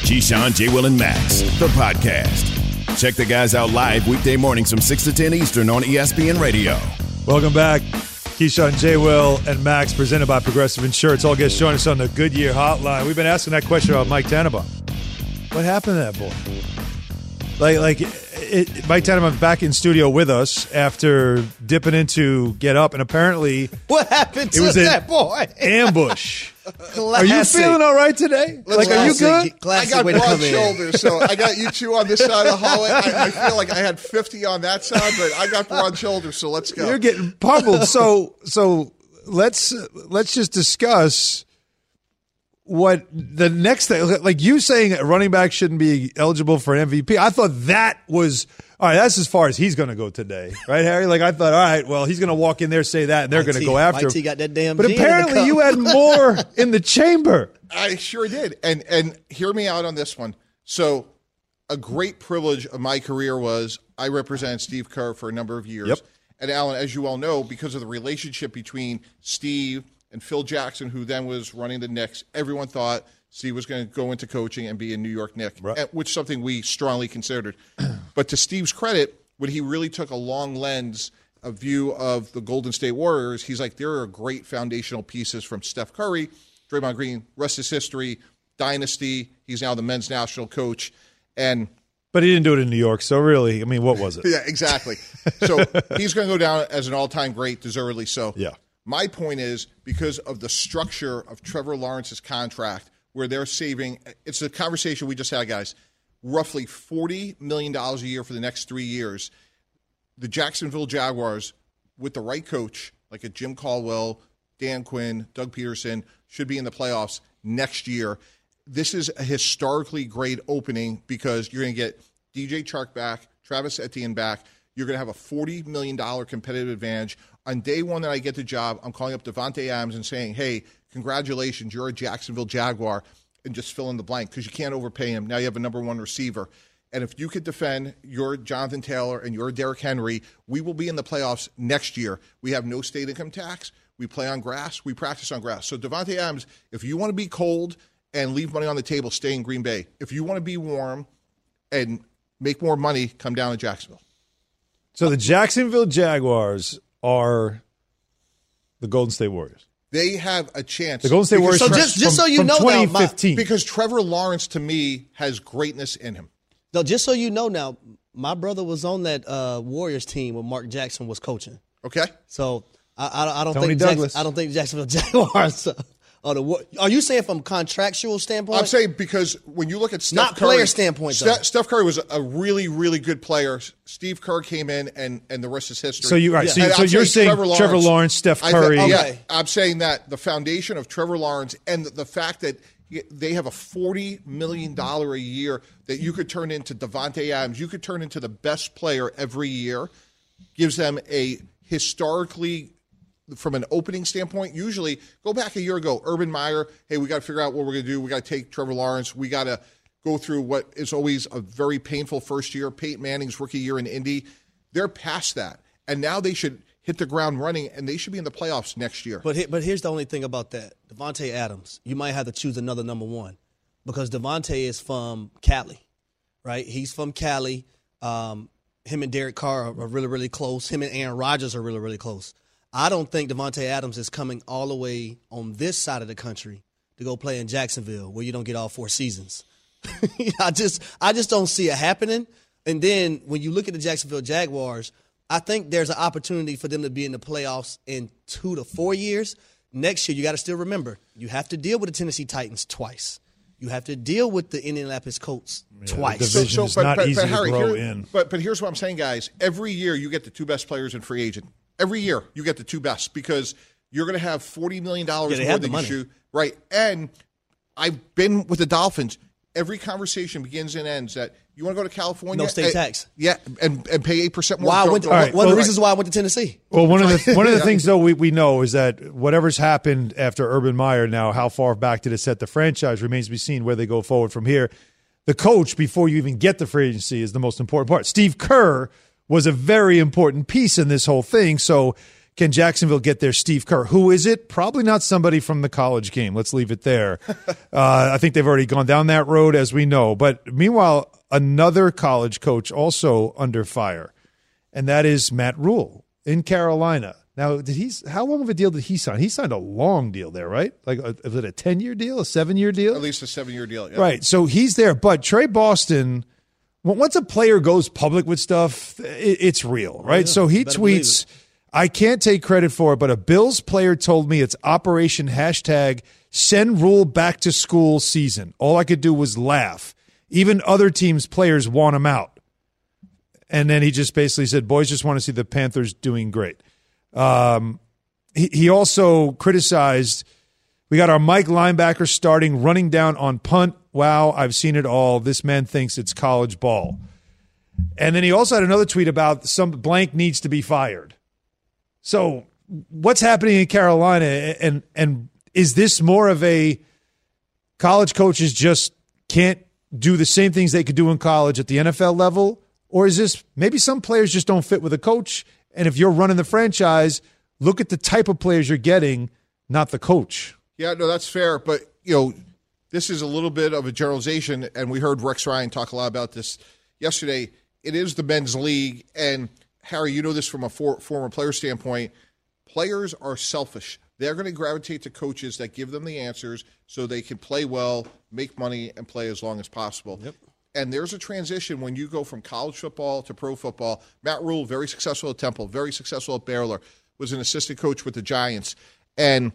Keyshawn, J. Will, and Max, the podcast. Check the guys out live weekday mornings from 6 to 10 Eastern on ESPN Radio. Welcome back. Keyshawn, J. Will, and Max, presented by Progressive Insurance. All guests join us on the Goodyear Hotline. We've been asking that question about Mike Tannenbaum. What happened to that boy? Mike Tannenbaum's back in studio with us after dipping into Get Up, and apparently what happened to that boy? Ambush. Classic. Are you feeling all right today? Are you good? I got broad shoulders, so I got you two on this side of the hallway. I feel like I had 50 on that side, but I got broad shoulders, so let's go. You're getting pummeled. So let's just discuss what the next thing. Like you saying a running back shouldn't be eligible for an MVP. I thought that was all right. That's as far as he's going to go today, right, Harry? Like I thought, all right, well, he's going to walk in there, say that, and they're going to go after him. Got that damn. But apparently, you had more in the chamber. I sure did, and hear me out on this one. So, a great privilege of my career was I represented Steve Kerr for a number of years. Yep. And Alan, as you all know, because of the relationship between Steve and Phil Jackson, who then was running the Knicks, everyone thought Steve was going to go into coaching and be a New York Knick, right. Which is something we strongly considered. But to Steve's credit, when he really took a long lens, a view of the Golden State Warriors, he's like, there are great foundational pieces from Steph Curry, Draymond Green, rest is history, dynasty. He's now the men's national coach. But he didn't do it in New York, so really, I mean, what was it? Yeah, exactly. So he's going to go down as an all-time great, deservedly so. Yeah. My point is, because of the structure of Trevor Lawrence's contract, where they're saving, it's a conversation we just had, guys, roughly $40 million a year for the next 3 years. The Jacksonville Jaguars, with the right coach, like a Jim Caldwell, Dan Quinn, Doug Peterson, should be in the playoffs next year. This is a historically great opening because you're going to get DJ Chark back, Travis Etienne back. You're going to have a $40 million competitive advantage. On day one that I get the job, I'm calling up Davante Adams and saying, hey, congratulations, you're a Jacksonville Jaguar, and just fill in the blank because you can't overpay him. Now you have a number one receiver. And if you could defend your Jonathan Taylor and your Derrick Henry, we will be in the playoffs next year. We have no state income tax. We play on grass. We practice on grass. So Davante Adams, if you want to be cold and leave money on the table, stay in Green Bay. If you want to be warm and make more money, come down to Jacksonville. So the Jacksonville Jaguars are the Golden State Warriors. They have a chance. The Golden State Warriors so just so you know 2015. Because Trevor Lawrence, to me, has greatness in him. No, just so you know now, my brother was on that Warriors team when Mark Jackson was coaching. Okay. So I don't Tony think Douglas. I don't think Jacksonville Jaguars are you saying from contractual standpoint? I'm saying because when you look at Steph not Curry, player standpoint, though. Steph Curry was a really, really good player. Steve Kerr came in, and the rest is history. So you're saying Trevor Lawrence, Steph Curry. Yeah, I'm saying that the foundation of Trevor Lawrence and the fact that they have a $40 million a year that you could turn into Davante Adams, you could turn into the best player every year, gives them a historically, from an opening standpoint, usually go back a year ago, Urban Meyer, hey, we got to figure out what we're going to do. We got to take Trevor Lawrence. We got to go through what is always a very painful first year, Peyton Manning's rookie year in Indy. They're past that. And now they should hit the ground running, and they should be in the playoffs next year. But here's the only thing about that. Davante Adams, you might have to choose another number one because Davante is from Cali, right? He's from Cali. Him and Derek Carr are really, really close. Him and Aaron Rodgers are really, really close. I don't think Davante Adams is coming all the way on this side of the country to go play in Jacksonville where you don't get all 4 seasons. I just don't see it happening. And then when you look at the Jacksonville Jaguars, I think there's an opportunity for them to be in the playoffs in 2 to 4 years. Next year, you got to still remember, you have to deal with the Tennessee Titans twice. You have to deal with the Indianapolis Colts twice. The division is not easy to grow in. But here's what I'm saying, guys. Every year you get the 2 best players in free agent. Every year you get the 2 best because you're going to have $40 million more than you shoot. Right. And I've been with the Dolphins. Every conversation begins and ends that you want to go to California. No state tax. Yeah, and pay 8% more. One of the reasons why I went to Tennessee. Well, one of the things, though, we know is that whatever's happened after Urban Meyer now, how far back did it set the franchise remains to be seen where they go forward from here. The coach, before you even get to free agency, is the most important part. Steve Kerr was a very important piece in this whole thing. So can Jacksonville get their Steve Kerr? Who is it? Probably not somebody from the college game. Let's leave it there. I think they've already gone down that road, as we know. But meanwhile, another college coach also under fire, and that is Matt Rule in Carolina. Now, how long of a deal did he sign? He signed a long deal there, right? Like, is it a 10-year deal, a 7-year deal? At least a 7-year deal. Yeah. Right. So he's there. But Trey Boston, once a player goes public with stuff, it's real, right? Yeah, so he tweets, I can't take credit for it, but a Bills player told me it's Operation #send Rule back to school season. All I could do was laugh. Even other teams' players want him out. And then he just basically said, boys just want to see the Panthers doing great. He also criticized, we got our Mike linebacker starting, running down on punt. Wow, I've seen it all. This man thinks it's college ball. And then he also had another tweet about some blank needs to be fired. So what's happening in Carolina, and is this more of a college coaches just can't do the same things they could do in college at the NFL level? Or is this maybe some players just don't fit with a coach, and if you're running the franchise, look at the type of players you're getting, not the coach? Yeah, no, that's fair. But, this is a little bit of a generalization, and we heard Rex Ryan talk a lot about this yesterday. It is the men's league, and Harry, you know this from a former player standpoint. Players are selfish. They're going to gravitate to coaches that give them the answers so they can play well, make money, and play as long as possible. Yep. And there's a transition when you go from college football to pro football. Matt Rule, very successful at Temple, very successful at Baylor, was an assistant coach with the Giants. And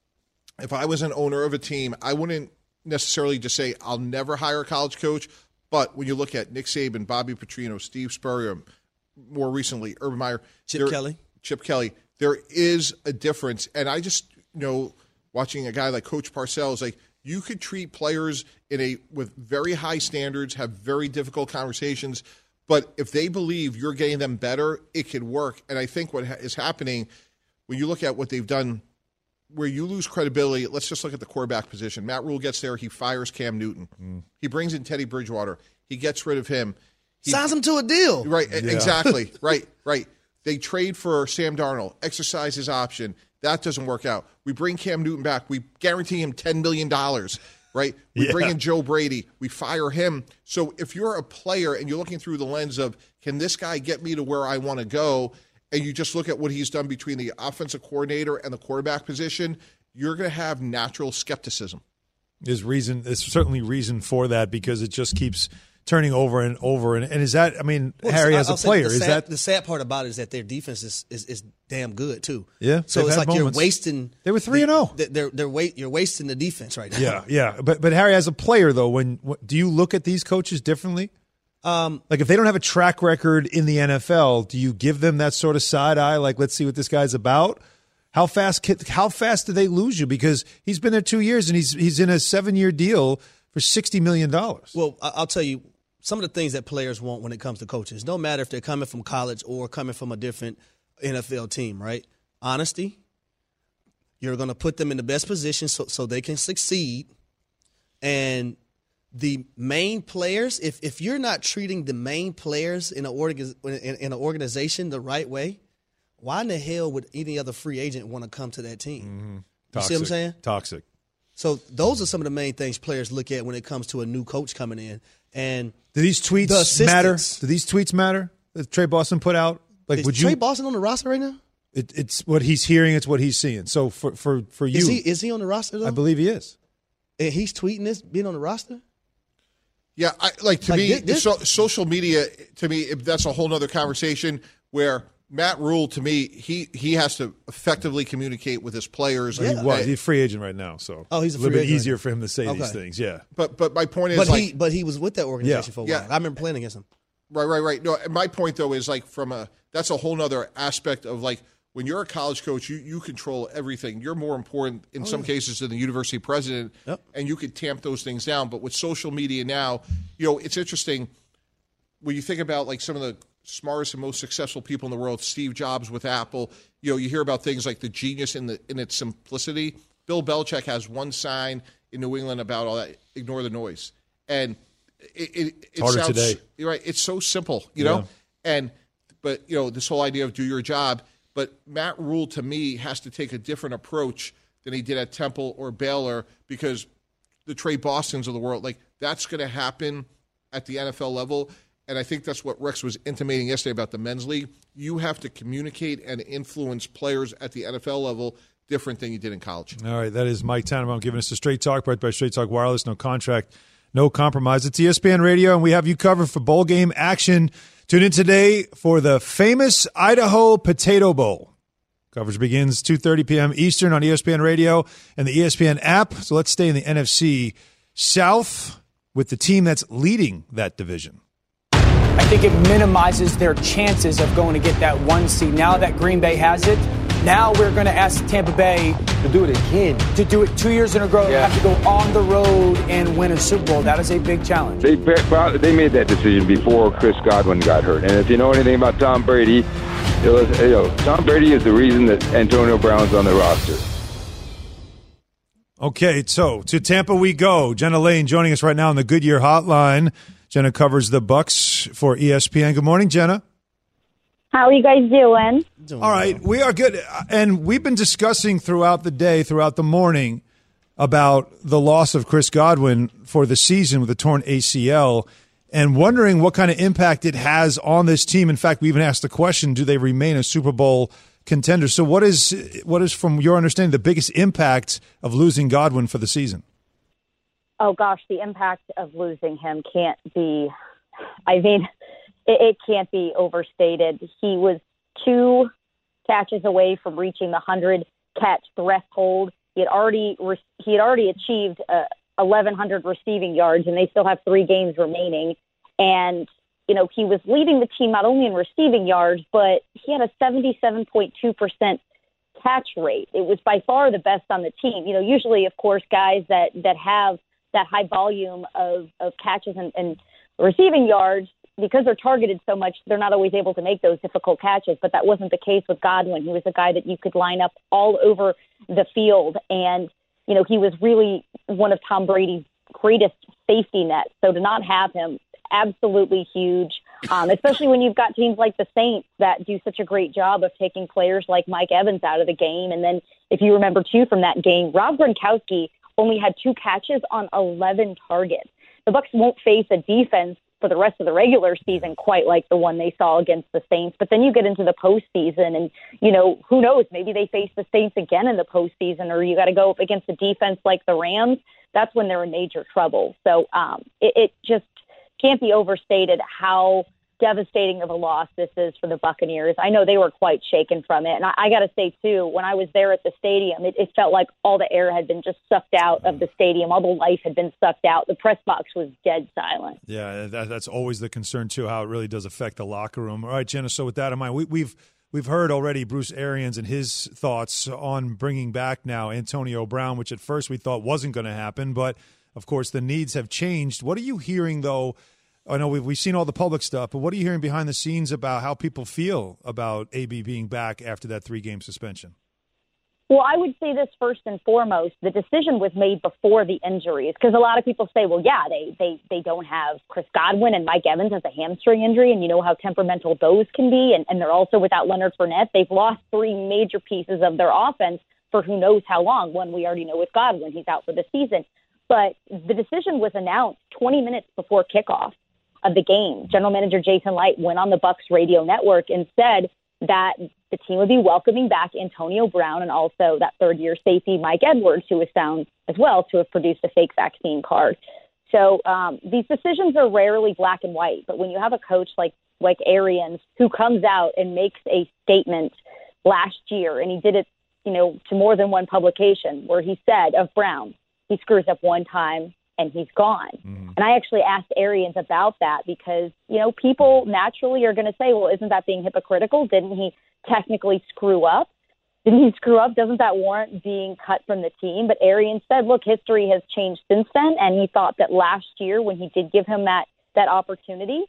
if I was an owner of a team, I wouldn't necessarily just say, I'll never hire a college coach. But when you look at Nick Saban, Bobby Petrino, Steve Spurrier, more recently, Urban Meyer, Chip Kelly, there is a difference. And I just watching a guy like Coach Parcells, like, you could treat players with very high standards, have very difficult conversations, but if they believe you're getting them better, it could work. And I think what is happening when you look at what they've done, where you lose credibility, let's just look at the quarterback position. Matt Rule gets there, he fires Cam Newton. He brings in Teddy Bridgewater. He gets rid of him. Signs him to a deal. Right, yeah. Exactly. Right. They trade for Sam Darnold, exercise his option. That doesn't work out. We bring Cam Newton back. We guarantee him $10 million, right? We bring in Joe Brady. We fire him. So if you're a player and you're looking through the lens of, can this guy get me to where I want to go, and you just look at what he's done between the offensive coordinator and the quarterback position, you're going to have natural skepticism. There's certainly reason for that, because it just keeps turning over and over. And is that, Harry, as a player, the sad part about it is that their defense is damn good too. Yeah. So it's like moments. You're wasting. They were 3-0. You're wasting the defense right now. Yeah. But Harry, as a player though, do you look at these coaches differently? Like if they don't have a track record in the NFL, do you give them that sort of side eye? Like, let's see what this guy's about. How fast do they lose you? Because he's been there 2 years and he's in a 7-year deal for $60 million. Well, I'll tell you some of the things that players want when it comes to coaches. No matter if they're coming from college or coming from a different NFL team, right? Honesty. You're going to put them in the best position so they can succeed. And the main players, if you're not treating the main players in an organization the right way, why in the hell would any other free agent want to come to that team? Mm-hmm. You see what I'm saying? Toxic. So those are some of the main things players look at when it comes to a new coach coming in. And do these tweets matter? Do these tweets matter that Trey Boston put out? Like, is Trey Boston on the roster right now? It's what he's hearing. It's what he's seeing. So for you, is he on the roster though? I believe he is. And he's tweeting this, being on the roster. Yeah, social media. To me, that's a whole other conversation. Where Matt Rule, to me, he has to effectively communicate with his players. Yeah. He's a free agent right now, so he's a little bit easier right for him to say these things. Yeah, but my point is, but he was with that organization for a while. Yeah. I remember playing against him. Right. No, my point though is like that's a whole other aspect of like when you're a college coach, you control everything. You're more important in some cases than the university president, and you could tamp those things down. But with social media now, it's interesting when you think about like some of the smartest and most successful people in the world, Steve Jobs with Apple. You hear about things like the genius in its simplicity. Bill Belichick has one sign in New England about all that: ignore the noise. And it harder sounds today. You're right. It's so simple, you know. But this whole idea of do your job. But Matt Rule, to me, has to take a different approach than he did at Temple or Baylor, because the Trey Bostons of the world, like, that's going to happen at the NFL level. And I think that's what Rex was intimating yesterday about the men's league. You have to communicate and influence players at the NFL level different than you did in college. All right, that is Mike Tannenbaum giving us a Straight Talk, brought by Straight Talk Wireless. No contract, no compromise. It's ESPN Radio, and we have you covered for bowl game action. Tune in today for the famous Idaho Potato Bowl. Coverage begins 2:30 p.m. Eastern on ESPN Radio and the ESPN app. So let's stay in the NFC South with the team that's leading that division. I think it minimizes their chances of going to get that 1 seed. Now that Green Bay has it, now we're going to ask Tampa Bay to do it again. To do it 2 years in a row, have to go on the road and win a Super Bowl. That is a big challenge. They made that decision before Chris Godwin got hurt. And if you know anything about Tom Brady, Tom Brady is the reason that Antonio Brown's on the roster. Okay, so to Tampa we go. Jenna Lane joining us right now on the Goodyear Hotline. Jenna covers the Bucks for ESPN. Good morning, Jenna. How are you guys doing? All right, we are good. And we've been discussing throughout the day, throughout the morning, about the loss of Chris Godwin for the season with a torn ACL and wondering what kind of impact it has on this team. In fact, we even asked the question, do they remain a Super Bowl contender? So what is, from your understanding, the biggest impact of losing Godwin for the season? Oh, gosh, the impact of losing him can't be – I mean, it can't be overstated. He was 2 catches away from reaching the 100-catch threshold. He had already achieved 1,100 receiving yards, and they still have 3 games remaining. And, he was leading the team not only in receiving yards, but he had a 77.2% catch rate. It was by far the best on the team. Usually, of course, guys that have that high volume of catches and receiving yards, because they're targeted so much, they're not always able to make those difficult catches. But that wasn't the case with Godwin. He was a guy that you could line up all over the field. And, he was really one of Tom Brady's greatest safety nets. So to not have him, absolutely huge, especially when you've got teams like the Saints that do such a great job of taking players like Mike Evans out of the game. And then if you remember, too, from that game, Rob Gronkowski only had 2 catches on 11 targets. The Bucs won't face a defense for the rest of the regular season quite like the one they saw against the Saints. But then you get into the postseason and, who knows, maybe they face the Saints again in the postseason, or you got to go up against a defense like the Rams. That's when they're in major trouble. So it just can't be overstated how devastating of a loss this is for the Buccaneers. I know they were quite shaken from it. And I got to say, too, when I was there at the stadium, it felt like all the air had been just sucked out of the stadium. All the life had been sucked out. The press box was dead silent. Yeah, that's always the concern, too, how it really does affect the locker room. All right, Jenna, so with that in mind, we've heard already Bruce Arians and his thoughts on bringing back now Antonio Brown, which at first we thought wasn't going to happen. But, of course, the needs have changed. What are you hearing, though? I know we've seen all the public stuff, but what are you hearing behind the scenes about how people feel about AB being back after that 3-game suspension? Well, I would say this first and foremost. The decision was made before the injuries, because a lot of people say, well, yeah, they don't have Chris Godwin and Mike Evans has a hamstring injury, and you know how temperamental those can be, and they're also without Leonard Fournette. They've lost 3 major pieces of their offense for who knows how long. One we already know with Godwin, he's out for the season. But the decision was announced 20 minutes before kickoff of the game. General Manager Jason Light went on the Bucs radio network and said that the team would be welcoming back Antonio Brown and also that 3rd-year safety Mike Edwards, who was found as well to have produced a fake vaccine card. So these decisions are rarely black and white, but when you have a coach like Arians who comes out and makes a statement last year, and he did it, to more than one publication, where he said of Brown, he screws up one time and he's gone. Mm-hmm. And I actually asked Arians about that because, people naturally are going to say, well, isn't that being hypocritical? Didn't he technically screw up? Didn't he screw up? Doesn't that warrant being cut from the team? But Arians said, look, history has changed since then. And he thought that last year when he did give him that opportunity,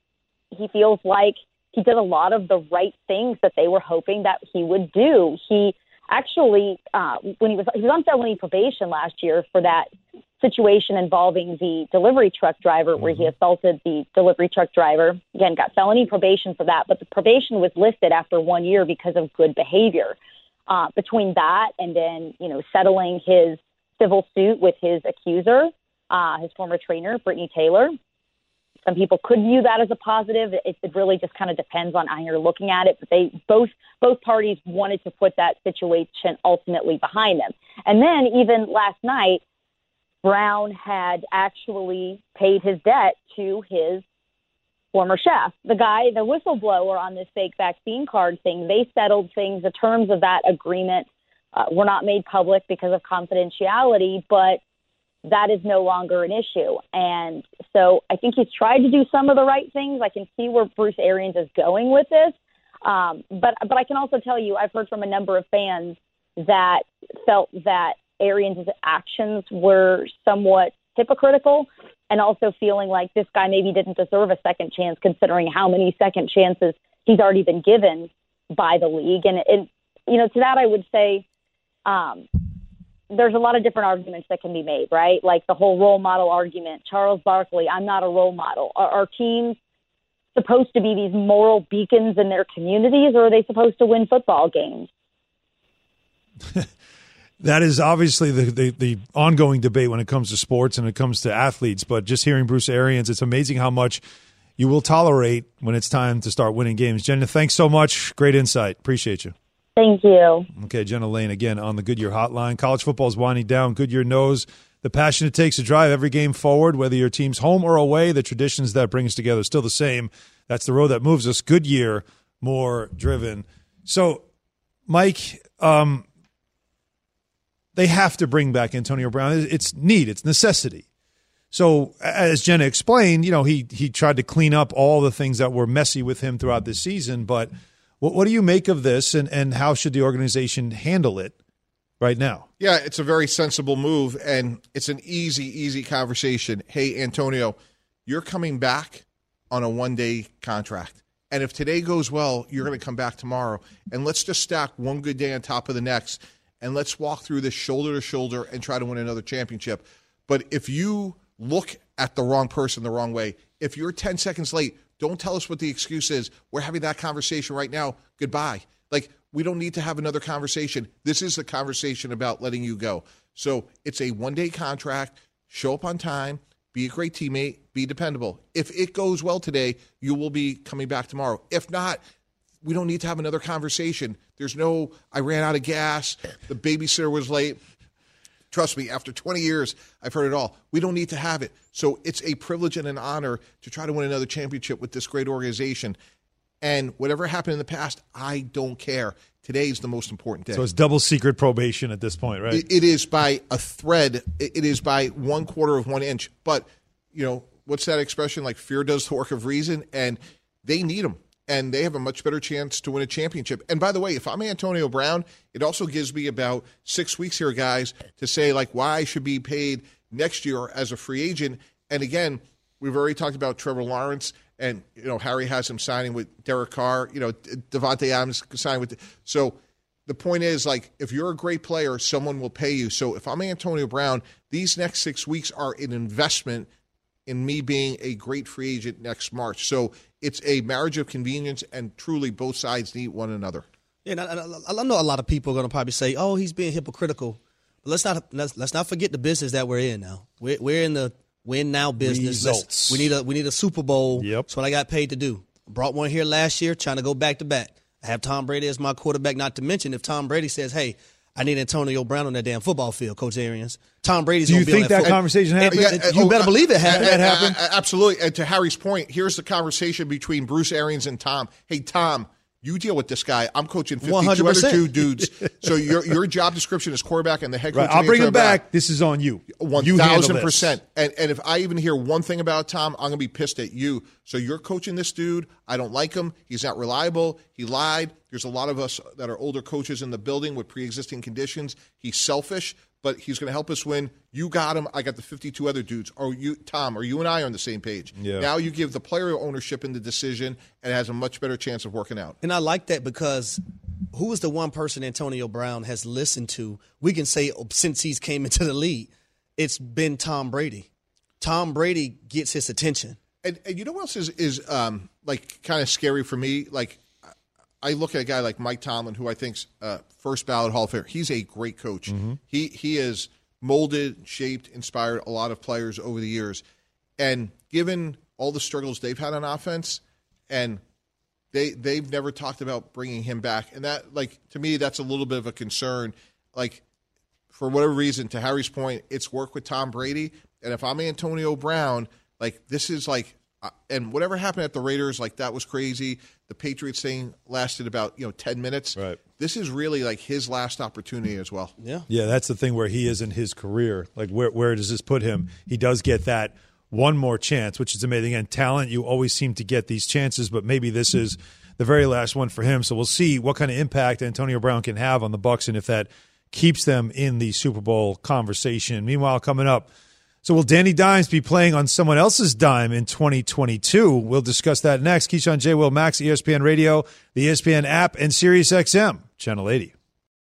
he feels like he did a lot of the right things that they were hoping that he would do. He actually, when he was on felony probation last year for that situation involving the delivery truck driver where he assaulted the delivery truck driver. Again, got felony probation for that, but the probation was lifted after 1 year because of good behavior. Between that and then, settling his civil suit with his accuser, his former trainer, Brittany Taylor, some people could view that as a positive. It really just kind of depends on how you're looking at it. But they both parties wanted to put that situation ultimately behind them. And then even last night, Brown had actually paid his debt to his former chef. The whistleblower on this fake vaccine card thing, they settled things. The terms of that agreement were not made public because of confidentiality, but that is no longer an issue. And so I think he's tried to do some of the right things. I can see where Bruce Arians is going with this. But I can also tell you, I've heard from a number of fans that felt that Arians' actions were somewhat hypocritical, and also feeling like this guy maybe didn't deserve a second chance, considering how many second chances he's already been given by the league. And to that I would say, there's a lot of different arguments that can be made, right? Like the whole role model argument. Charles Barkley, I'm not a role model. Are teams supposed to be these moral beacons in their communities, or are they supposed to win football games? That is obviously the ongoing debate when it comes to sports and it comes to athletes. But just hearing Bruce Arians, it's amazing how much you will tolerate when it's time to start winning games. Jenna, thanks so much. Great insight. Appreciate you. Thank you. Okay, Jenna Lane again on the Goodyear Hotline. College football is winding down. Goodyear knows the passion it takes to drive every game forward, whether your team's home or away. The traditions that bring us together are still the same. That's the road that moves us. Goodyear, more driven. So, Mike, they have to bring back Antonio Brown. It's need. It's necessity. So, as Jenna explained, he tried to clean up all the things that were messy with him throughout this season, but what do you make of this, and how should the organization handle it right now? Yeah, it's a very sensible move, and it's an easy conversation. Hey, Antonio, you're coming back on a one-day contract. And if today goes well, you're going to come back tomorrow. And let's just stack one good day on top of the next, and let's walk through this shoulder to shoulder and try to win another championship. But if you look at the wrong person the wrong way, if you're 10 seconds late, don't tell us what the excuse is. We're having that conversation right now. Goodbye. We don't need to have another conversation. This is the conversation about letting you go. So it's a one-day contract. Show up on time. Be a great teammate. Be dependable. If it goes well today, you will be coming back tomorrow. If not, we don't need to have another conversation. There's no, I ran out of gas. The babysitter was late. Trust me, after 20 years, I've heard it all. We don't need to have it. So it's a privilege and an honor to try to win another championship with this great organization. And whatever happened in the past, I don't care. Today's the most important day. So it's double secret probation at this point, right? It is by a thread. It is by 1/4 of 1 inch. But, what's that expression? Like fear does the work of reason. And they need them. And they have a much better chance to win a championship. And by the way, if I'm Antonio Brown, it also gives me about 6 weeks here, guys, to say why I should be paid next year as a free agent. And again, we've already talked about Trevor Lawrence, and Harry has him signing with Derek Carr. Davante Adams signing with. So the point is, if you're a great player, someone will pay you. So if I'm Antonio Brown, these next 6 weeks are an investment in me being a great free agent next March. So it's a marriage of convenience, and truly both sides need one another. Yeah, I know a lot of people are going to probably say, "Oh, he's being hypocritical," but let's not forget the business that we're in now. We're in the win now business. We need a Super Bowl. Yep. That's what I got paid to do. Brought one here last year, trying to go back to back. I have Tom Brady as my quarterback. Not to mention, if Tom Brady says, "Hey, I need Antonio Brown on that damn football field," Coach Arians, Tom Brady's going to be on that. Do you think that conversation happened? You better believe it happened. That happened. Absolutely. And to Harry's point, here's the conversation between Bruce Arians and Tom. Hey, Tom, you deal with this guy. I'm coaching 52 other two dudes. So your job description is quarterback and the head coach. Right. I'll bring him back. This is on you. 1,000%. And if I even hear one thing about Tom, I'm going to be pissed at you. So you're coaching this dude. I don't like him. He's not reliable. He lied. There's a lot of us that are older coaches in the building with pre-existing conditions. He's selfish, but he's going to help us win. You got him. I got the 52 other dudes. Or you, Tom, or you and I are on the same page. Yeah. Now you give the player ownership in the decision, and it has a much better chance of working out. And I like that because who is the one person Antonio Brown has listened to? We can say since he's came into the league. it's been Tom Brady. Tom Brady gets his attention. And you know what else is like kind of scary for me? Like, I look at a guy like Mike Tomlin, who I think's first ballot Hall of Famer. He's a great coach. Mm-hmm. He has molded, shaped, inspired a lot of players over the years. And given all the struggles they've had on offense, and they've never talked about bringing him back. And that, like, to me, that's a little bit of a concern. Like, for whatever reason, to Harry's point, it's worked with Tom Brady. And if I'm Antonio Brown, like, this is like, and whatever happened at the Raiders, like, that was crazy. The Patriots thing lasted about 10 minutes. Right. This is really like his last opportunity as well. Yeah, that's the thing where he is in his career. Like, where does this put him? He does get that one more chance, which is amazing. And talent, you always seem to get these chances, but maybe this is the very last one for him. So we'll see what kind of impact Antonio Brown can have on the Bucs and if that keeps them in the Super Bowl conversation. Meanwhile, coming up, so will Danny Dimes be playing on someone else's dime in 2022? We'll discuss that next. Keyshawn, J. Will, Max, ESPN Radio, the ESPN app, and SiriusXM, Channel 80.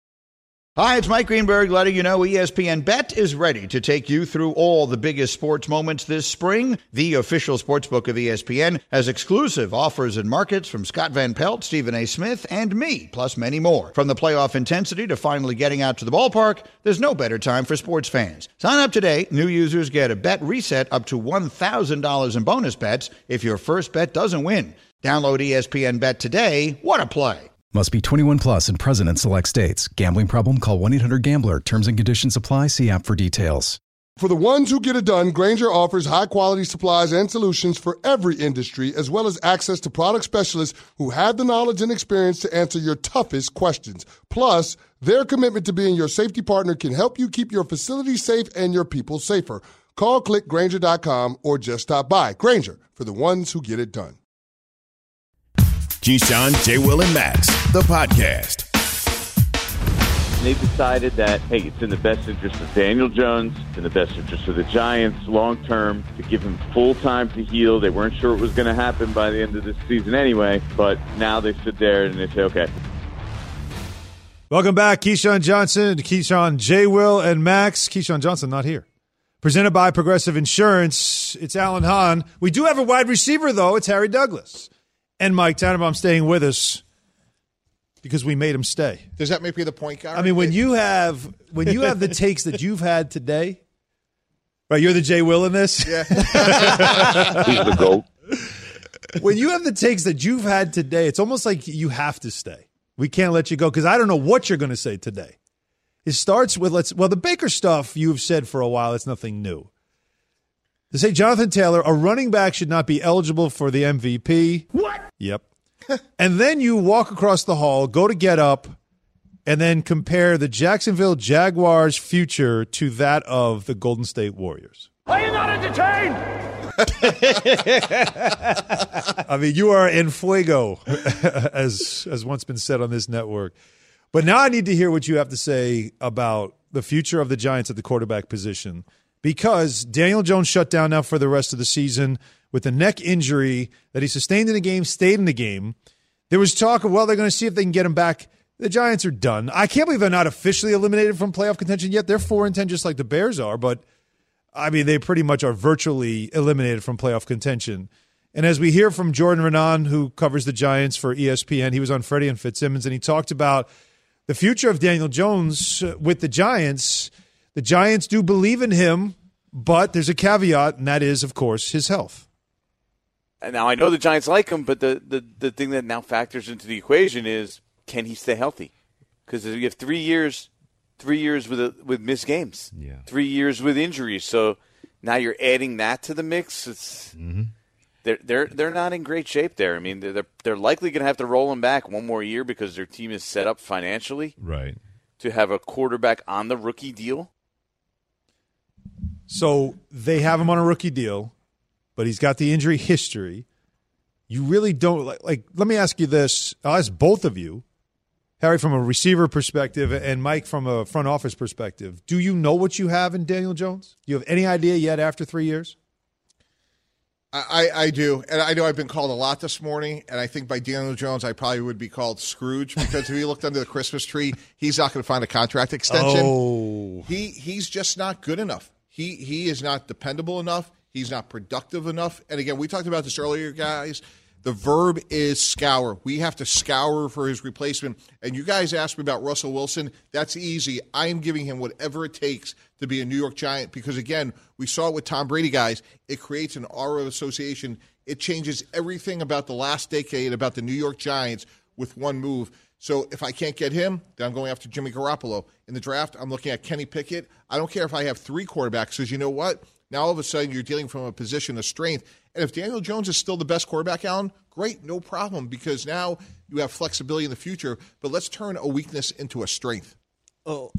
Hi, it's Mike Greenberg letting you know ESPN Bet is ready to take you through all the biggest sports moments this spring. The official sportsbook of ESPN has exclusive offers and markets from Scott Van Pelt, Stephen A. Smith, and me, plus many more. From the playoff intensity to finally getting out to the ballpark, there's no better time for sports fans. Sign up today. New users get a bet reset up to $1,000 in bonus bets if your first bet doesn't win. Download ESPN Bet today. What a play. Must be 21 plus and present in select states. Gambling problem? Call 1-800-GAMBLER. Terms and conditions apply. See app for details. For the ones who get it done, Grainger offers high-quality supplies and solutions for every industry, as well as access to product specialists who have the knowledge and experience to answer your toughest questions. Plus, their commitment to being your safety partner can help you keep your facility safe and your people safer. Call, click Grainger.com, or just stop by. Grainger, for the ones who get it done. Keyshawn, J. Will, and Max, the podcast. They decided that, hey, it's in the best interest of Daniel Jones, it's in the best interest of the Giants long-term to give him full time to heal. They weren't sure it was going to happen by the end of this season anyway, but now they sit there and they say, okay. Welcome back, Keyshawn Johnson, Keyshawn, J. Will, and Max. Keyshawn Johnson not here. Presented by Progressive Insurance. It's Alan Hahn. We do have a wide receiver, though. It's Harry Douglas. And Mike Tannenbaum staying with us because we made him stay. Does that make me the point guard? I mean, when you have the takes that you've had today, right? You're the J. Will in this. Yeah. He's the GOAT. When you have the takes that you've had today, it's almost like you have to stay. We can't let you go because I don't know what you're going to say today. It starts with the Baker stuff you've said for a while. It's nothing new. To say Jonathan Taylor, a running back, should not be eligible for the MVP. What? Yep. And then you walk across the hall, go to Get Up, and then compare the Jacksonville Jaguars' future to that of the Golden State Warriors. Are you not entertained? I mean, you are en fuego, as once been said on this network. But now I need to hear what you have to say about the future of the Giants at the quarterback position. Because Daniel Jones shut down now for the rest of the season with a neck injury that he sustained in the game, stayed in the game. There was talk of, they're going to see if they can get him back. The Giants are done. I can't believe they're not officially eliminated from playoff contention yet. They're 4-10 just like the Bears are, but, I mean, they pretty much are virtually eliminated from playoff contention. And as we hear from Jordan Renan, who covers the Giants for ESPN, he was on Freddie and Fitzsimmons, and he talked about the future of Daniel Jones with the Giants. The Giants do believe in him, but there's a caveat, and that is, of course, his health. And now I know the Giants like him, but the thing that now factors into the equation is, can he stay healthy? Because you have 3 years with missed games, 3 years with injuries. So now you're adding that to the mix. It's they're not in great shape there. I mean, they're likely going to have to roll him back one more year because their team is set up financially, right, to have a quarterback on the rookie deal. So they have him on a rookie deal, but he's got the injury history. You really don't like. Let me ask you this. I'll ask both of you, Harry from a receiver perspective and Mike from a front office perspective. Do you know what you have in Daniel Jones? Do you have any idea yet after 3 years? I do. And I know I've been called a lot this morning, and I think by Daniel Jones I probably would be called Scrooge because if you looked under the Christmas tree, he's not going to find a contract extension. Oh. He's just not good enough. He is not dependable enough. He's not productive enough. And again, we talked about this earlier, guys. The verb is scour. We have to scour for his replacement. And you guys asked me about Russell Wilson. That's easy. I am giving him whatever it takes to be a New York Giant because, again, we saw it with Tom Brady, guys. It creates an aura of association. It changes everything about the last decade, about the New York Giants with one move. So if I can't get him, then I'm going after Jimmy Garoppolo. In the draft, I'm looking at Kenny Pickett. I don't care if I have 3 quarterbacks because you know what? Now all of a sudden you're dealing from a position of strength. And if Daniel Jones is still the best quarterback, Alan, great, no problem, because now you have flexibility in the future. But let's turn a weakness into a strength. Oh,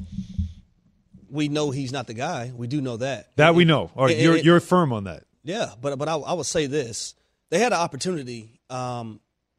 we know he's not the guy. We do know that. That we know. All right, you're firm on that. Yeah, but I would say this. They had an opportunity, and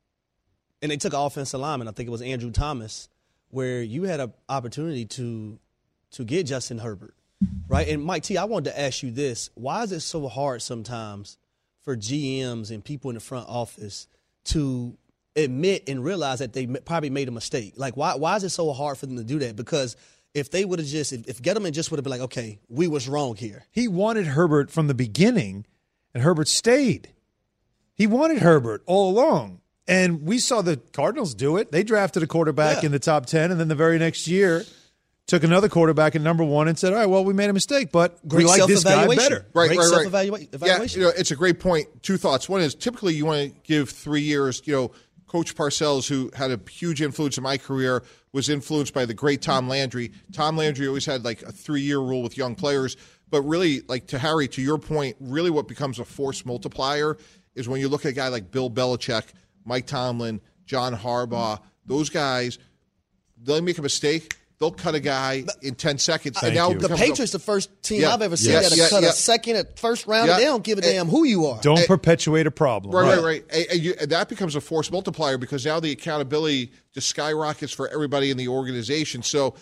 they took an offensive lineman, I think it was Andrew Thomas, where you had an opportunity to get Justin Herbert. Right, and Mike T, I wanted to ask you this. Why is it so hard sometimes for GMs and people in the front office to admit and realize that they probably made a mistake? Like, why is it so hard for them to do that? Because if they would have just – if Gettleman just would have been like, okay, we was wrong here. He wanted Herbert from the beginning, and Herbert stayed. He wanted Herbert all along. And we saw the Cardinals do it. They drafted a quarterback in the top 10, and then the very next year – took another quarterback at number 1 and said, all right, well, we made a mistake, but we like this guy better. Right. Self-evaluation. Yeah, it's a great point. 2 thoughts. One is typically you want to give 3 years. Coach Parcells, who had a huge influence in my career, was influenced by the great Tom Landry. Tom Landry always had like a 3-year rule with young players. But really, like to Harry, to your point, really what becomes a force multiplier is when you look at a guy like Bill Belichick, Mike Tomlin, John Harbaugh, those guys, they'll make a mistake. They'll cut a guy in 10 seconds. And now the Patriots, the first team I've ever seen that cut a second at first round. They don't give a damn who you are. Don't perpetuate a problem. Right. And that becomes a force multiplier because now the accountability just skyrockets for everybody in the organization. So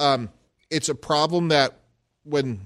it's a problem that when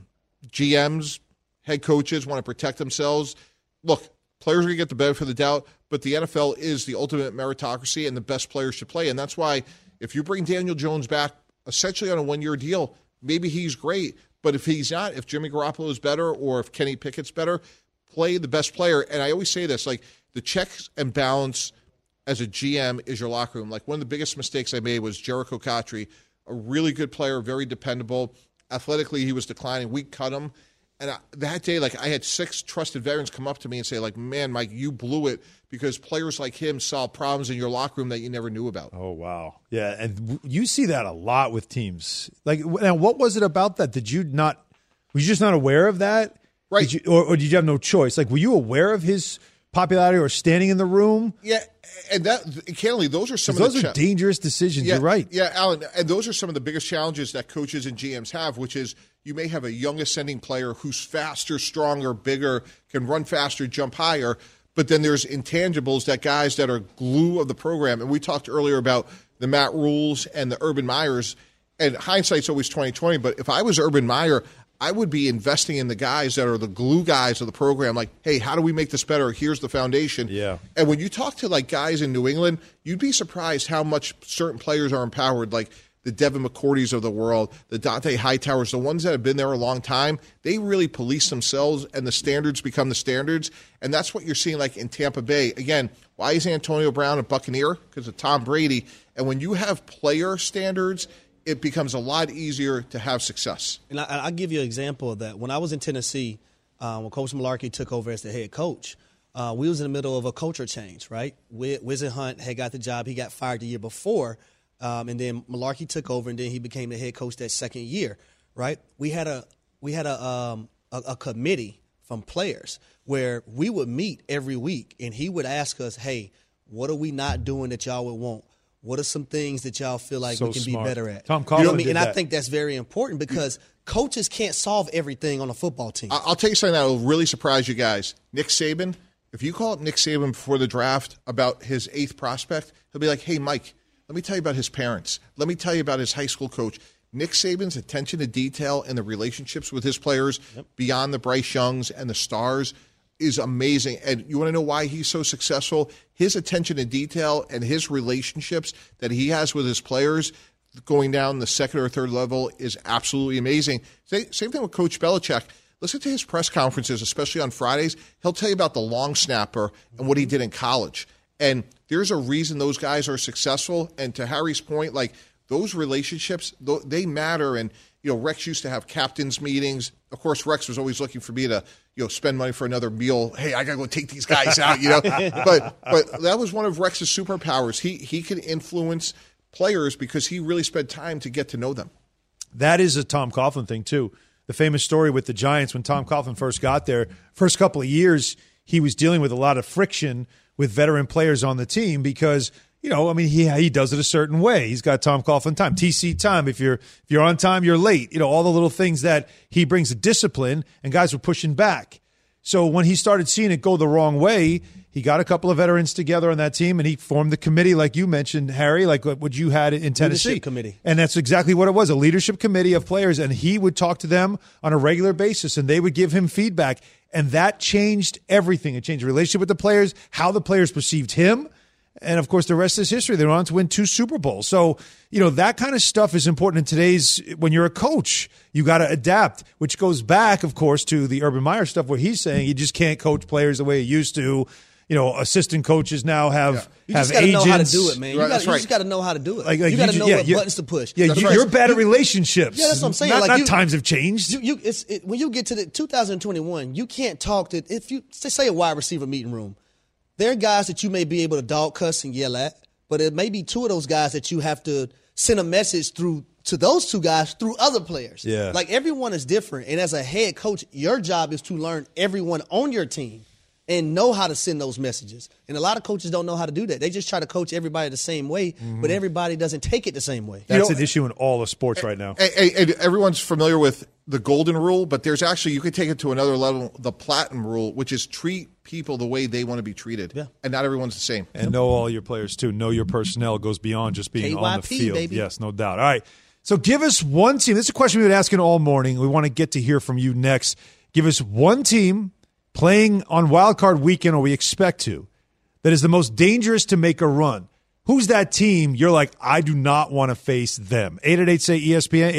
GMs, head coaches want to protect themselves, look, players are going to get the benefit of the doubt, but the NFL is the ultimate meritocracy and the best players should play. And that's why if you bring Daniel Jones back, essentially on a 1-year deal, maybe he's great. But if he's not, if Jimmy Garoppolo is better or if Kenny Pickett's better, play the best player. And I always say this, like the checks and balance as a GM is your locker room. Like one of the biggest mistakes I made was Jericho Cotchery, a really good player, very dependable. Athletically, he was declining. We cut him. And that day, like I had 6 trusted veterans come up to me and say, like, man, Mike, you blew it because players like him solve problems in your locker room that you never knew about. Oh, wow. Yeah, and you see that a lot with teams. Like, now, what was it about that? Were you just not aware of that? Right. Or did you have no choice? Like, were you aware of his popularity or standing in the room? Yeah, and candidly, those are some of those are dangerous decisions. Yeah, you're right. Yeah, Alan, and those are some of the biggest challenges that coaches and GMs have, which is you may have a young ascending player who's faster, stronger, bigger, can run faster, jump higher, but then there's intangibles, that guys that are glue of the program. And we talked earlier about the Matt Rules and the Urban Meyers, and hindsight's always 20/20, but if I was Urban Meyer, I would be investing in the guys that are the glue guys of the program. Like, hey, how do we make this better? Here's the foundation. Yeah. And when you talk to like guys in New England, you'd be surprised how much certain players are empowered. Like the Devin McCourtys of the world, the Dante Hightowers, the ones that have been there a long time. They really police themselves, and the standards become the standards. And that's what you're seeing like in Tampa Bay. Again, why is Antonio Brown a Buccaneer? Because of Tom Brady. And when you have player standards, it becomes a lot easier to have success. And I'll give you an example of that. When I was in Tennessee, when Coach Malarkey took over as the head coach, we was in the middle of a culture change, right? Wizard Hunt had got the job. He got fired the year before, and then Malarkey took over, and then he became the head coach that second year, right? We had a committee from players where we would meet every week, and he would ask us, hey, what are we not doing that y'all would want? What are some things that y'all feel like we can be better at? Tom Coughlin you know what I mean? did And that. I think that's very important because coaches can't solve everything on a football team. I'll tell you something that will really surprise you guys. Nick Saban, if you call up Nick Saban before the draft about his 8th prospect, he'll be like, hey, Mike, let me tell you about his parents. Let me tell you about his high school coach. Nick Saban's attention to detail and the relationships with his players beyond the Bryce Youngs and the stars is amazing. And you want to know why he's so successful? His attention to detail and his relationships that he has with his players going down the second or third level is absolutely amazing. Same thing with Coach Belichick. Listen to his press conferences, especially on Fridays. He'll tell you about the long snapper and what he did in college. And there's a reason those guys are successful. And to Harry's point, like those relationships, they matter. And, Rex used to have captains meetings. Of course, Rex was always looking for me to, spend money for another meal. Hey, I got to go take these guys out, But that was one of Rex's superpowers. He can influence players because he really spent time to get to know them. That is a Tom Coughlin thing, too. The famous story with the Giants when Tom Coughlin first got there, first couple of years, he was dealing with a lot of friction with veteran players on the team because – he does it a certain way. He's got Tom Coughlin time, TC time. If you're on time, you're late. All the little things that he brings a discipline, and guys were pushing back. So when he started seeing it go the wrong way, he got a couple of veterans together on that team, and he formed the committee, like you mentioned, Harry, like what you had in Tennessee. Leadership committee. And that's exactly what it was, a leadership committee of players, and he would talk to them on a regular basis, and they would give him feedback. And that changed everything. It changed the relationship with the players, how the players perceived him. And, of course, the rest is history. They went on to win 2 Super Bowls. So, that kind of stuff is important in today's – when you're a coach, you got to adapt, which goes back, of course, to the Urban Meyer stuff where he's saying you just can't coach players the way you used to. Assistant coaches now have agents. You just got to know how to do it, man. You just got to know how to do it. You got to know what buttons to push. Yeah, you're bad at relationships. Yeah, that's what I'm saying. Not times have changed. When you get to the 2021, you can't talk to – if you say a wide receiver meeting room, there are guys that you may be able to dog cuss and yell at, but it may be 2 of those guys that you have to send a message through to those 2 guys through other players. Yeah. Like everyone is different. And as a head coach, your job is to learn everyone on your team and know how to send those messages. And a lot of coaches don't know how to do that. They just try to coach everybody the same way, but everybody doesn't take it the same way. That's an issue in all of sports right now. And everyone's familiar with the golden rule, but there's actually, you could take it to another level, the platinum rule, which is treat people the way they want to be treated. Yeah. And not everyone's the same. And know all your players, too. Know your personnel goes beyond just being KYP, on the field. Baby. Yes, no doubt. All right. So give us one team. This is a question we've been asking all morning. We want to get to hear from you next. Give us one team playing on Wild Card Weekend, or we expect to, that is the most dangerous to make a run. Who's that team you're like, I do not want to face them? 888-SAY-ESPN,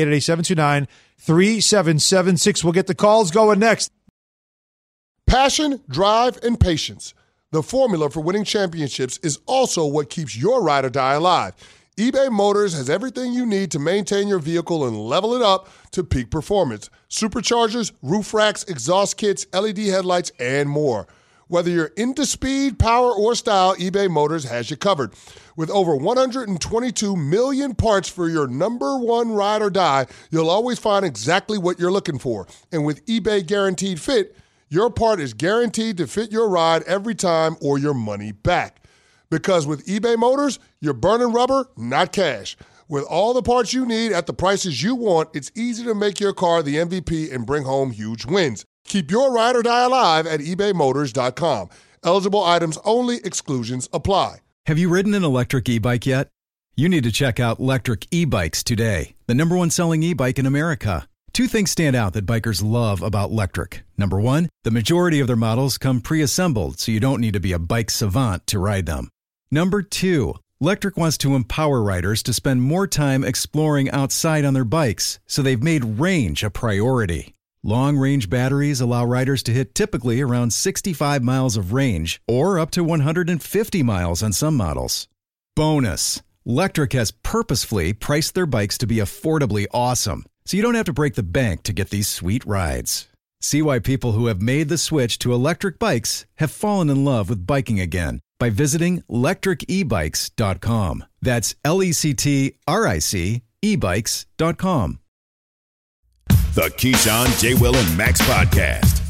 888-729-3776. We'll get the calls going next. Passion, drive, and patience. The formula for winning championships is also what keeps your ride or die alive. eBay Motors has everything you need to maintain your vehicle and level it up to peak performance. Superchargers, roof racks, exhaust kits, LED headlights, and more. Whether you're into speed, power, or style, eBay Motors has you covered. With over 122 million parts for your number one ride or die, you'll always find exactly what you're looking for. And with eBay Guaranteed Fit, your part is guaranteed to fit your ride every time or your money back. Because with eBay Motors, you're burning rubber, not cash. With all the parts you need at the prices you want, it's easy to make your car the MVP and bring home huge wins. Keep your ride or die alive at ebaymotors.com. Eligible items only. Exclusions apply. Have you ridden an electric e-bike yet? You need to check out Lectric E-Bikes today, the #1 selling e-bike in America. 2 things stand out that bikers love about Lectric. Number 1, the majority of their models come pre-assembled, so you don't need to be a bike savant to ride them. Number 2, Lectric wants to empower riders to spend more time exploring outside on their bikes, so they've made range a priority. Long-range batteries allow riders to hit typically around 65 miles of range, or up to 150 miles on some models. Bonus, Lectric has purposefully priced their bikes to be affordably awesome, so you don't have to break the bank to get these sweet rides. See why people who have made the switch to electric bikes have fallen in love with biking again by visiting lectricebikes.com. That's LECTRIC ebikes.com. The Keyshawn, J. Will, and Max podcast.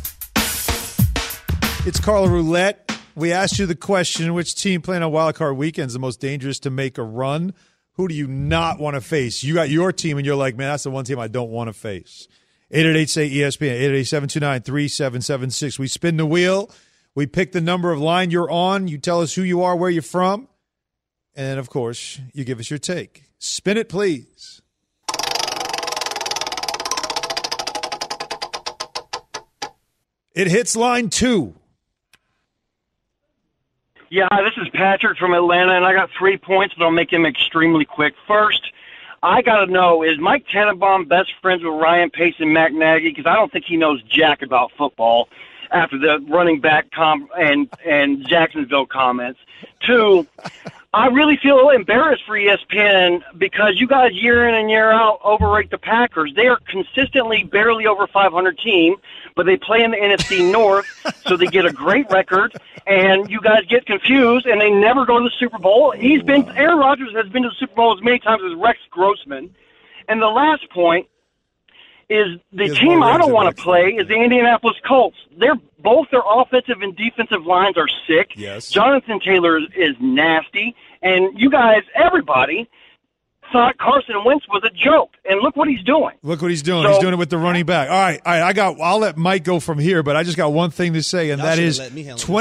It's Carla Roulette. We asked you the question, which team playing on Wild Card Weekend is the most dangerous to make a run? Who do you not want to face? You got your team, and you're like, man, that's the one team I don't want to face. 888-SAY-ESPN, 888-729-3776. We spin the wheel. We pick the number of line you're on. You tell us who you are, where you're from. And, of course, you give us your take. Spin it, please. It hits line 2. Yeah, hi, this is Patrick from Atlanta, and I got 3 points, but I'll make them extremely quick. First, I got to know, is Mike Tannenbaum best friends with Ryan Pace and Matt Nagy? Because I don't think he knows jack about football after the running back and Jacksonville comments. 2, I really feel embarrassed for ESPN because you guys year in and year out overrate the Packers. They are consistently barely over 500 team, but they play in the NFC North, so they get a great record, and you guys get confused, and they never go to the Super Bowl. Aaron Rodgers has been to the Super Bowl as many times as Rex Grossman. And the last point is the team I don't want to play is the Indianapolis Colts. Both their offensive and defensive lines are sick. Yes. Jonathan Taylor is nasty. And you guys, everybody, thought Carson Wentz was a joke. And look what he's doing. Look what he's doing. He's doing it with the running back. All right. I'll let Mike go from here, but I just got one thing to say, and that is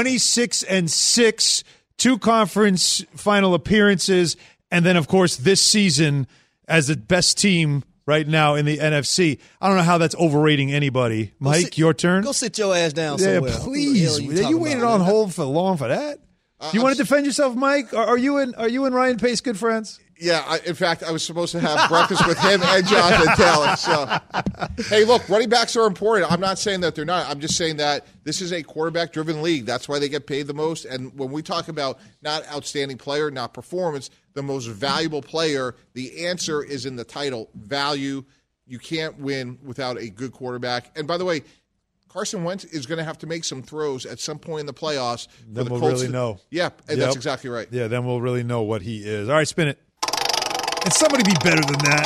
26-6, 2 conference final appearances, and then, of course, this season as the best team right now in the NFC. I don't know how that's overrating anybody. Mike, your turn. Go sit your ass down somewhere. Yeah, please. You waited on hold for long for that? You want to defend yourself, Mike? Are you and Ryan Pace good friends? Yeah, in fact, I was supposed to have breakfast with him and Jonathan Taylor. So, hey, look, running backs are important. I'm not saying that they're not. I'm just saying that this is a quarterback-driven league. That's why they get paid the most. And when we talk about not outstanding player, not performance, the most valuable player, the answer is in the title, value. You can't win without a good quarterback. And by the way, Carson Wentz is going to have to make some throws at some point in the playoffs. Then we'll really know. Yeah, and that's exactly right. Yeah, then we'll really know what he is. All right, spin it. And somebody be better than that.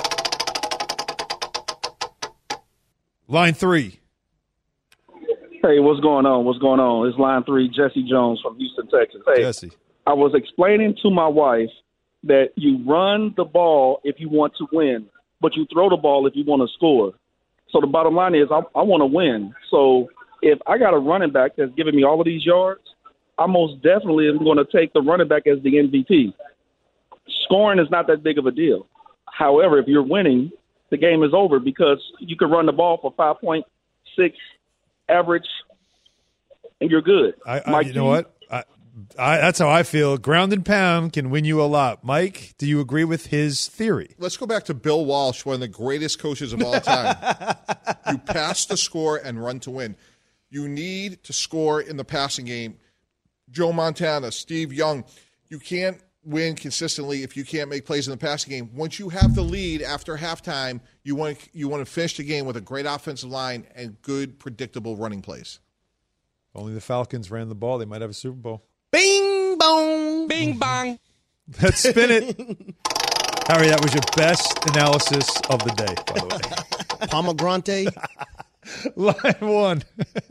Line 3. Hey, what's going on? What's going on? It's line 3, Jesse Jones from Houston, Texas. Hey, Jesse. I was explaining to my wife that you run the ball if you want to win, but you throw the ball if you want to score. So the bottom line is I want to win. So if I got a running back that's giving me all of these yards, I most definitely am going to take the running back as the MVP. Scoring is not that big of a deal. However, if you're winning, the game is over because you can run the ball for 5.6 average, and you're good. You know what? That's how I feel. Ground and pound can win you a lot. Mike, do you agree with his theory? Let's go back to Bill Walsh, one of the greatest coaches of all time. You pass to score and run to win. You need to score in the passing game. Joe Montana, Steve Young, you can't win consistently if you can't make plays in the passing game. Once you have the lead after halftime, you want to finish the game with a great offensive line and good, predictable running plays. If only the Falcons ran the ball, they might have a Super Bowl. Bing, bong. Bing, bong. Let's spin it. Harry, that was your best analysis of the day, by the way. Pomegranate. Line 1.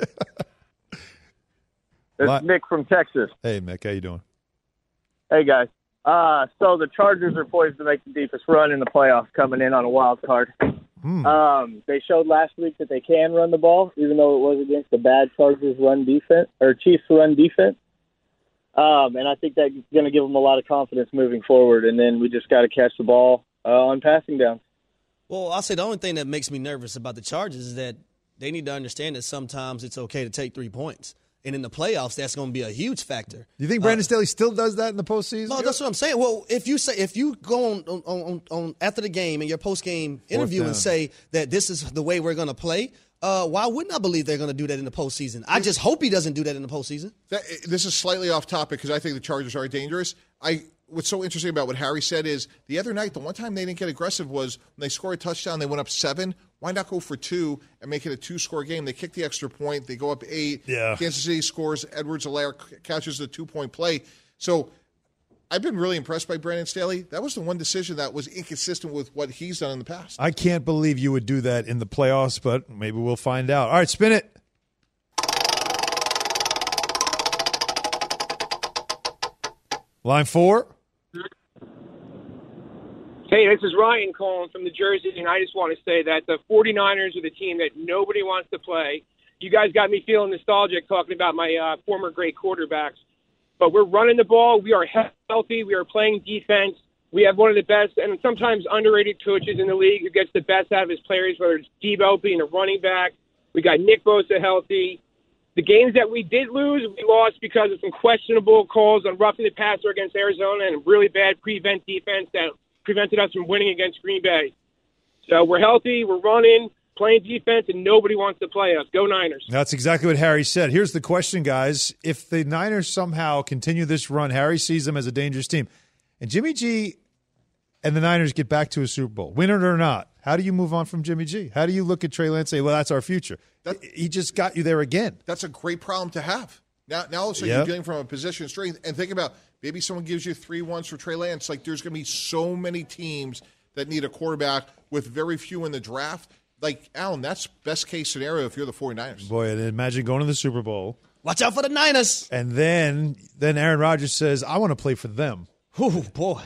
It's Nick from Texas. Hey, Mick, how you doing? Hey, guys. So the Chargers are poised to make the deepest run in the playoffs coming in on a wild card. They showed last week that they can run the ball, even though it was against a bad Chargers run defense or Chiefs run defense. And I think that's going to give them a lot of confidence moving forward. And then we just got to catch the ball on passing down. Well, I'll say the only thing that makes me nervous about the Chargers is that they need to understand that sometimes it's okay to take 3 points. And in the playoffs, that's going to be a huge factor. Do you think Brandon Staley still does that in the postseason? No, that's what I'm saying. Well, if you go on after the game in your post-game interview and say that this is the way we're going to play, why wouldn't I believe they're going to do that in the postseason? I just hope he doesn't do that in the postseason. This is slightly off topic because I think the Chargers are dangerous. What's so interesting about what Harry said is the other night, the one time they didn't get aggressive was when they scored a touchdown, they went up 7. Why not go for 2 and make it a 2-score game? They kick the extra point. They go up 8. Yeah. Kansas City scores. Edwards-Helaire catches the 2-point play. So I've been really impressed by Brandon Staley. That was the one decision that was inconsistent with what he's done in the past. I can't believe you would do that in the playoffs, but maybe we'll find out. All right, spin it. Line 4. Hey, this is Ryan calling from New Jersey, and I just want to say that the 49ers are the team that nobody wants to play. You guys got me feeling nostalgic talking about my former great quarterbacks. But we're running the ball. We are healthy. We are playing defense. We have one of the best and sometimes underrated coaches in the league who gets the best out of his players, whether it's Debo being a running back. We got Nick Bosa healthy. The games that we did lose, we lost because of some questionable calls on roughing the passer against Arizona and really bad prevent defense that prevented us from winning against Green Bay. So we're healthy, we're running, playing defense, and nobody wants to play us. Go Niners. That's exactly what Harry said. Here's the question, guys. If the Niners somehow continue this run, Harry sees them as a dangerous team, and Jimmy G and the Niners get back to a Super Bowl, win it or not, how do you move on from Jimmy G? How do you look at Trey Lance and say, well, that's our future? He just got you there again. That's a great problem to have. Now all of a sudden you're dealing from a position of strength. And think about, maybe someone gives you 3-1s for Trey Lance. Like, there's going to be so many teams that need a quarterback with very few in the draft. Like, Alan, that's best case scenario if you're the 49ers. Boy, and imagine going to the Super Bowl. Watch out for the Niners. And then Aaron Rodgers says, I want to play for them. Oh, boy.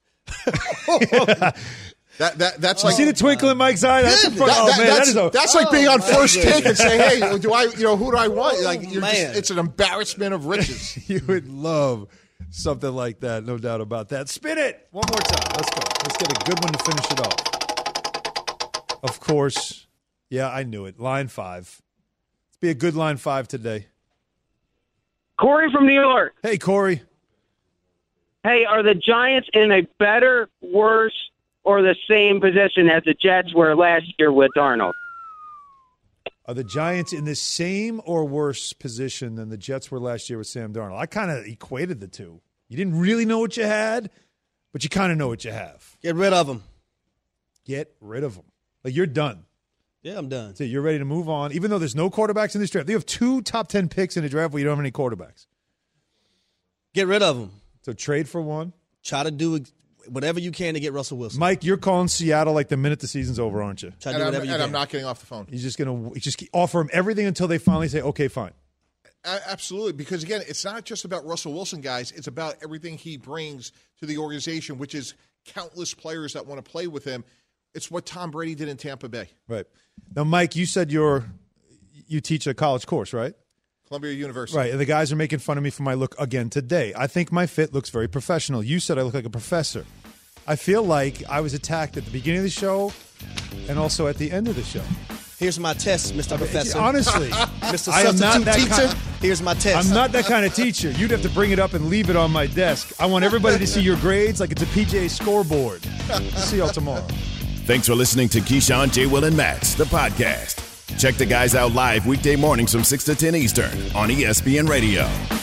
That's like, see the twinkle in Mike's eye. That's like being on First Take and saying, "Hey, who do I want?" Like, it's an embarrassment of riches. You would love something like that, no doubt about that. Spin it one more time. Let's go. Let's get a good one to finish it off. Of course, yeah, I knew it. Line 5. Let's be a good line 5 today. Corey from New York. Hey, Corey. Hey, are the Giants in a better, worse, or the same position as the Jets were last year with Darnold? Are the Giants in the same or worse position than the Jets were last year with Sam Darnold? I kind of equated the two. You didn't really know what you had, but you kind of know what you have. Get rid of them. Get rid of them. Like, you're done. Yeah, I'm done. So you're ready to move on, even though there's no quarterbacks in this draft. They have 2 top 10 picks in the draft where you don't have any quarterbacks. Get rid of them. So trade for one. Try to do whatever you can to get Russell Wilson. Mike, you're calling Seattle like the minute the season's over, aren't you? Try to do whatever you can. I'm not getting off the phone. He's just going to offer him everything until they finally say, okay, fine. Absolutely, because, again, it's not just about Russell Wilson, guys. It's about everything he brings to the organization, which is countless players that want to play with him. It's what Tom Brady did in Tampa Bay. Right. Now, Mike, you said you teach a college course, right? Columbia University. Right, and the guys are making fun of me for my look again today. I think my fit looks very professional. You said I look like a professor. I feel like I was attacked at the beginning of the show and also at the end of the show. Here's my test, Mr. Professor. Honestly, Mr. I am not that teacher. Here's my test. I'm not that kind of teacher. You'd have to bring it up and leave it on my desk. I want everybody to see your grades like it's a PGA scoreboard. See y'all tomorrow. Thanks for listening to Keyshawn, J. Will, and Max, the podcast. Check the guys out live weekday mornings from 6 to 10 Eastern on ESPN Radio.